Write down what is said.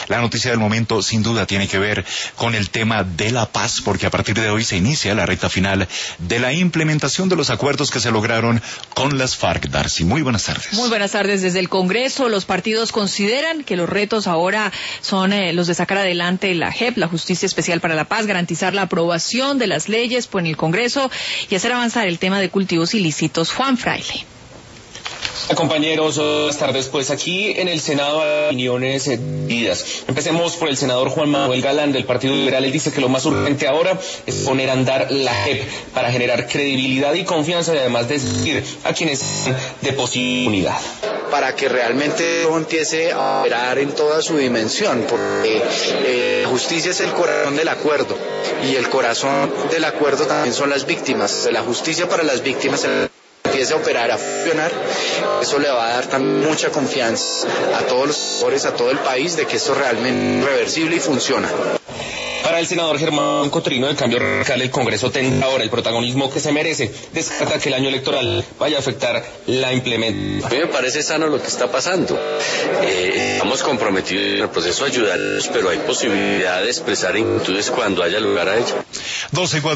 La noticia del momento sin duda tiene que ver con el tema de la paz, porque a partir de hoy se inicia la recta final de la implementación de los acuerdos que se lograron con las FARC. Darcy, muy buenas tardes. Muy buenas tardes. Desde el Congreso, los partidos consideran que los retos ahora son los de sacar adelante la JEP, la Justicia Especial para la Paz, garantizar la aprobación de las leyes en el Congreso y hacer avanzar el tema de cultivos ilícitos. Juan Fraile. Compañeros, buenas tardes. Pues aquí en el Senado hay opiniones divididas. Empecemos por el senador Juan Manuel Galán del Partido Liberal. Él dice que lo más urgente ahora es poner a andar la JEP para generar credibilidad y confianza y además decir a quienes de posible unidad. Para que realmente empiece a operar en toda su dimensión, porque la justicia es el corazón del acuerdo y el corazón del acuerdo también son las víctimas. La justicia para las víctimas empiece a operar, a funcionar, eso le va a dar también mucha confianza a todos los sectores, a todo el país, de que esto realmente es reversible y funciona. Para el senador Germán Cotrino del Cambio Radical, el Congreso tendrá ahora el protagonismo que se merece. Descarta que el año electoral vaya a afectar la implementación. A mí me parece sano lo que está pasando. Estamos comprometidos en el proceso de ayudarlos, pero hay posibilidad de expresar inquietudes cuando haya lugar a ello. 12:04